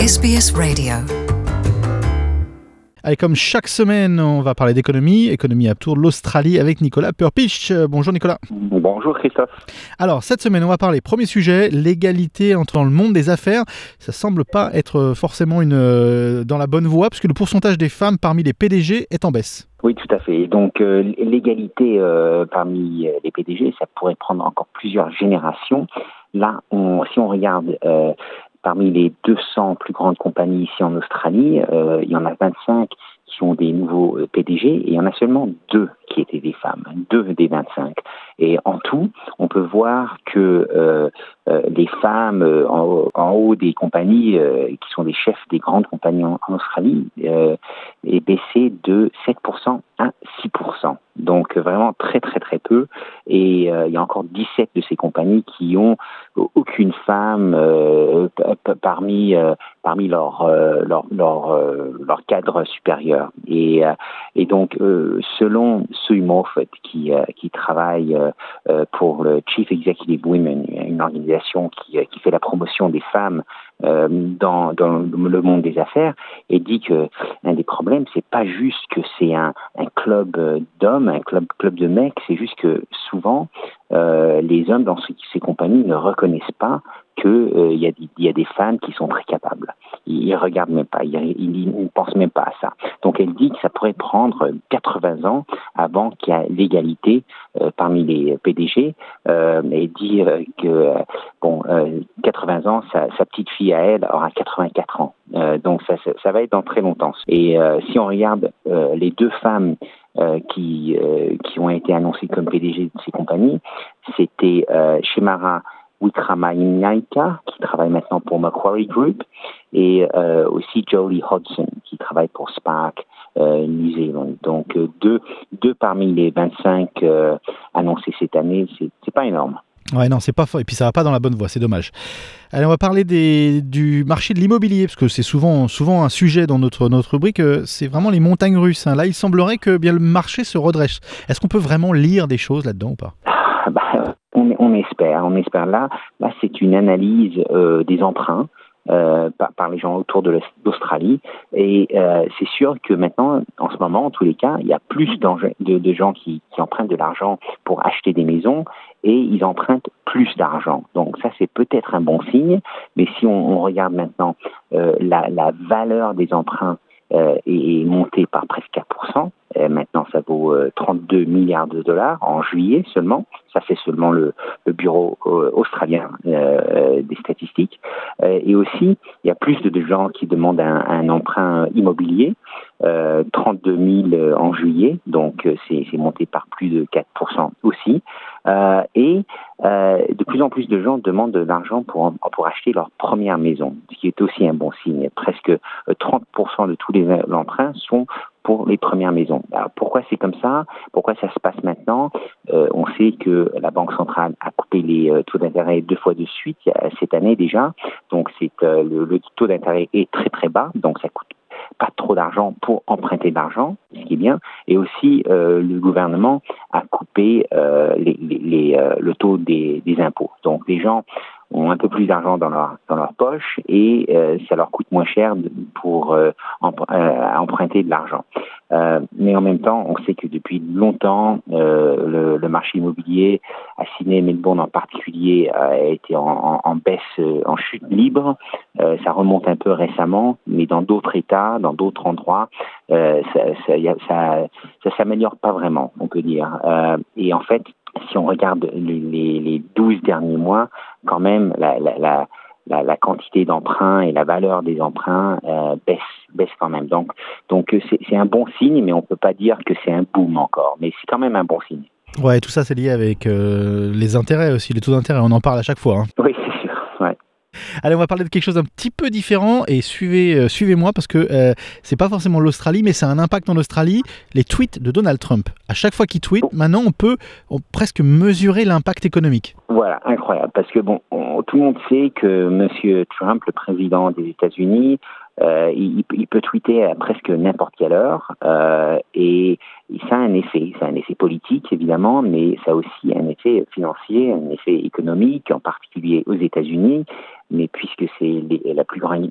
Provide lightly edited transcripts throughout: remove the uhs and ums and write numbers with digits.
SBS Radio. Allez, comme chaque semaine, on va parler d'économie à tour de l'Australie avec Nicolas Purpich. Bonjour Nicolas. Bonjour Christophe. Alors, cette semaine, on va parler, premier sujet, l'égalité dans le monde des affaires. Ça semble pas être forcément dans la bonne voie, puisque le pourcentage des femmes parmi les PDG est en baisse. Oui, tout à fait. Donc, l'égalité parmi les PDG, ça pourrait prendre encore plusieurs générations. Là, si on regarde parmi les 200 plus grandes compagnies ici en Australie, il y en a 25 qui ont des nouveaux PDG et il y en a seulement 2 qui étaient des femmes, 2 des 25. Et en tout, on peut voir que les femmes en haut des compagnies, qui sont des chefs des grandes compagnies en Australie, est baissé de 7% à 6%. Donc vraiment très très très peu. Et il y a encore 17 de ces compagnies qui ont aucune femme parmi leur cadre supérieur. Et donc selon Sue Morfett qui travaille pour le Chief Executive Women, une organisation qui fait la promotion des femmes dans le monde des affaires, et dit que un des problèmes, c'est pas juste que c'est un club d'hommes, un club de mecs, c'est juste que souvent les hommes dans ces compagnies ne reconnaissent pas que il y a des femmes qui sont très capables. Ils regardent même pas, ils ne pensent même pas à ça. Donc elle dit que ça pourrait prendre 80 ans avant qu'il y ait l'égalité parmi les PDG. Elle dit que 80 ans, sa petite fille à elle aura 84 ans. Donc ça va être dans très longtemps. Et si on regarde les 2 femmes qui ont été annoncées comme PDG de ces compagnies, c'était Shemara Wickramanayake, qui travaille maintenant pour Macquarie Group, et aussi Jolie Hodgson, qui travaille pour Spark New Zealand. Donc deux parmi les 25 annoncés cette année, c'est pas énorme. Ouais, non, c'est pas fort. Et puis ça va pas dans la bonne voie, c'est dommage. Allez, on va parler du marché de l'immobilier, parce que c'est souvent un sujet dans notre rubrique. C'est vraiment les montagnes russes. Là, il semblerait que bien le marché se redresse. Est-ce qu'on peut vraiment lire des choses là-dedans ou pas ? On espère. Là, c'est une analyse des emprunts par les gens autour de l'Australie. Et c'est sûr que maintenant, en ce moment, en tous les cas, il y a plus de gens qui empruntent de l'argent pour acheter des maisons et ils empruntent plus d'argent. Donc ça, c'est peut-être un bon signe. Mais si on regarde maintenant la valeur des emprunts est montée par presque 4%. Maintenant, ça vaut 32 milliards de dollars en juillet seulement. Ça, c'est seulement le bureau australien des statistiques. Et aussi, il y a plus de gens qui demandent un emprunt immobilier. 32 000 en juillet, donc c'est monté par plus de 4% aussi. Et de plus en plus de gens demandent de l'argent pour acheter leur première maison, ce qui est aussi un bon signe. Presque 30% de tous les emprunts sont pour les premières maisons. Alors, pourquoi c'est comme ça ? Pourquoi ça se passe maintenant ? On sait que la Banque centrale a coupé les taux d'intérêt 2 fois de suite cette année déjà. Donc le taux d'intérêt est très très bas, donc ça coûte pas trop d'argent pour emprunter de l'argent, ce qui est bien. Et aussi, le gouvernement a coupé le taux des impôts. Donc, les gens ont un peu plus d'argent dans leur poche et ça leur coûte moins cher pour emprunter de l'argent. Mais en même temps, on sait que depuis longtemps, le marché immobilier à Sydney et Melbourne en particulier a été en baisse, en chute libre. Ça remonte un peu récemment, mais dans d'autres États, dans d'autres endroits, ça s'améliore pas vraiment, on peut dire. Et en fait, si on regarde les 12 derniers mois, quand même, la quantité d'emprunts et la valeur des emprunts baisse quand même. Donc c'est un bon signe, mais on peut pas dire que c'est un boom encore. Mais c'est quand même un bon signe. Ouais, tout ça c'est lié avec les intérêts aussi, les taux d'intérêt. On en parle à chaque fois. Oui, c'est sûr. Ouais. Allez, on va parler de quelque chose d'un petit peu différent et suivez-moi parce que c'est pas forcément l'Australie, mais ça a un impact en Australie. Les tweets de Donald Trump. À chaque fois qu'il tweet, maintenant on peut presque mesurer l'impact économique. Voilà, incroyable, parce que tout le monde sait que Monsieur Trump, le président des États-Unis, il peut tweeter à presque n'importe quelle heure et ça a un effet. Ça a un effet politique, évidemment, mais ça a aussi un effet financier, un effet économique, en particulier aux États-Unis. Mais puisque c'est la plus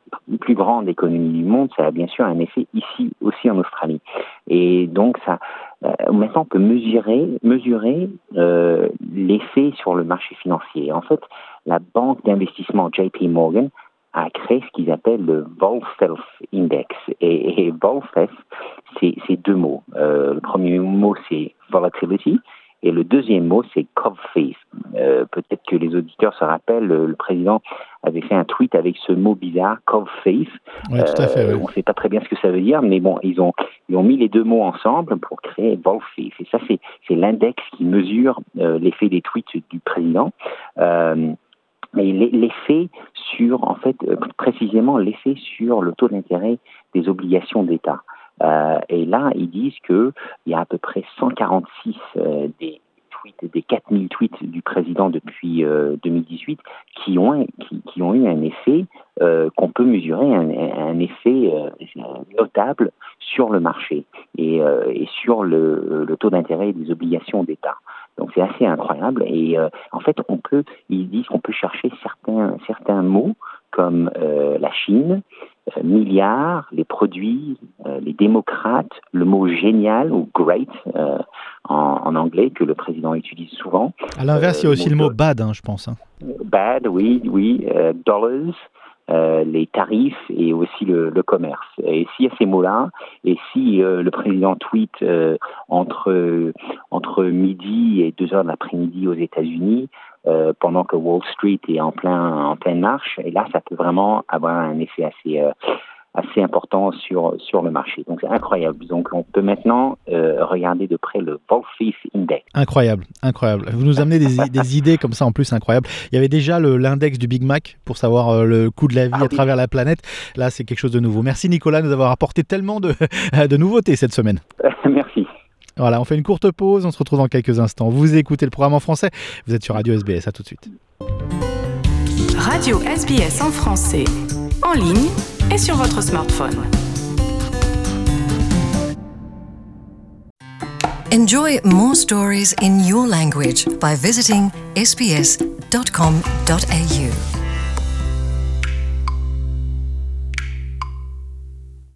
plus grande économie du monde, ça a bien sûr un effet ici aussi en Australie. Et donc ça, maintenant on peut mesurer l'effet sur le marché financier. En fait, la banque d'investissement JP Morgan a créé ce qu'ils appellent le Volfeldt Index. Et Volfeldt, c'est deux mots. Le premier mot, c'est volatility. Et le deuxième mot, c'est CovFace. Peut-être que les auditeurs se rappellent, le président avait fait un tweet avec ce mot bizarre, CovFace. Ouais, tout à fait, ouais. On ne sait pas très bien ce que ça veut dire, mais bon, ils ont mis les deux mots ensemble pour créer VolFace. Et ça, c'est l'index qui mesure l'effet des tweets du président. Mais l'effet sur, en fait, précisément l'effet sur le taux d'intérêt des obligations d'État. Et là, ils disent qu'il y a à peu près 146 des 4000 tweets du président depuis 2018 qui ont eu un effet qu'on peut mesurer, un effet notable sur le marché et sur le taux d'intérêt des obligations d'État. Donc c'est assez incroyable et en fait ils disent qu'on peut chercher certains mots comme la Chine, milliards, les produits, les démocrates, le mot génial ou great en anglais que le président utilise souvent. À l'inverse, il y a aussi le mot bad, je pense. Bad, oui, dollars. Les tarifs et aussi le commerce. Et s'il y a ces mots-là, et si le président tweet entre midi et 2 heures de l'après-midi aux États-Unis, pendant que Wall Street est en pleine marche, et là, ça peut vraiment avoir un effet assez important sur le marché. Donc, c'est incroyable. Donc, on peut maintenant regarder de près le Volfeldt Index. Incroyable. Vous nous amenez des idées comme ça, en plus, incroyables. Il y avait déjà l'index du Big Mac pour savoir le coût de la vie à travers la planète. Là, c'est quelque chose de nouveau. Merci, Nicolas, de nous avoir apporté tellement de nouveautés cette semaine. Merci. Voilà, on fait une courte pause. On se retrouve dans quelques instants. Vous écoutez le programme en français. Vous êtes sur Radio SBS. À tout de suite. Radio SBS en français, en ligne et sur votre smartphone. Enjoy more stories in your language by visiting sbs.com.au.